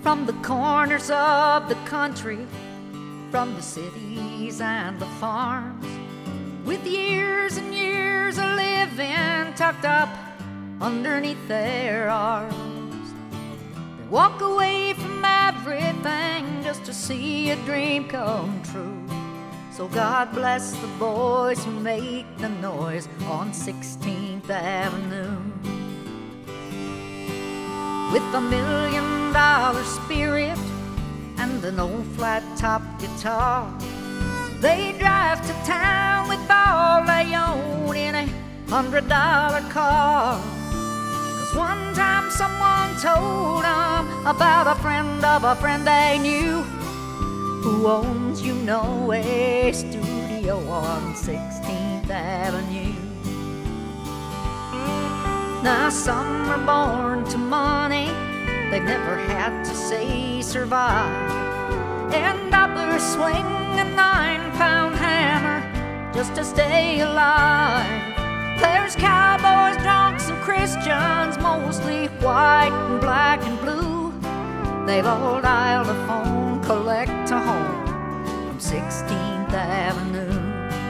from the corners of the country, from the cities and the farms, with years and years of living tucked up underneath their arms. They walk away from everything just to see a dream come true. So God bless the boys who make the noise on 16th Avenue. With $1 million spirit and an old flat-top guitar, they drive to town with all they own in a $100 car. 'Cause one time someone told them about a friend of a friend they knew, who owns, you know, a studio on 16th Avenue. Now some are born to money, they've never had to say survive, and others swing a 9-pound hammer just to stay alive. There's cowboys, drunks, and Christians, mostly white and black and blue. They've all dialed a phone, collect a home from 16th Avenue.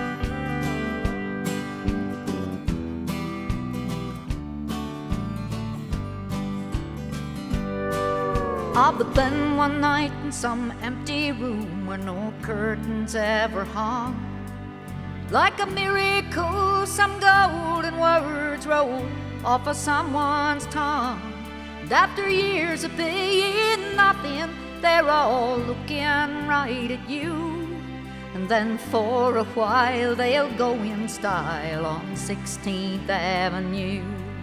But then one night in some empty room where no curtains ever hung, like a miracle, some golden words rolled off of someone's tongue. And after years of being nothing, they're all looking right at you. And then for a while they'll go in style on 16th Avenue.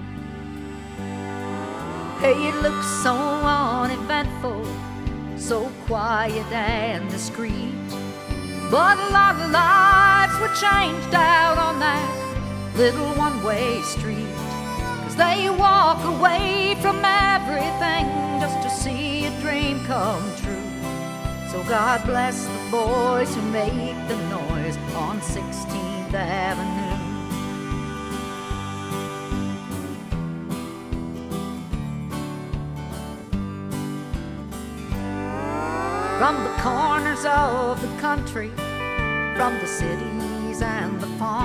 Hey, it looks so uneventful, so quiet and discreet, but a lot of lives were changed out on that little one-way street. 'Cause they walk away from everything just to see a dream come true. So God bless the boys who make the noise on 16th Avenue. From the corners of the country, from the cities and the farms,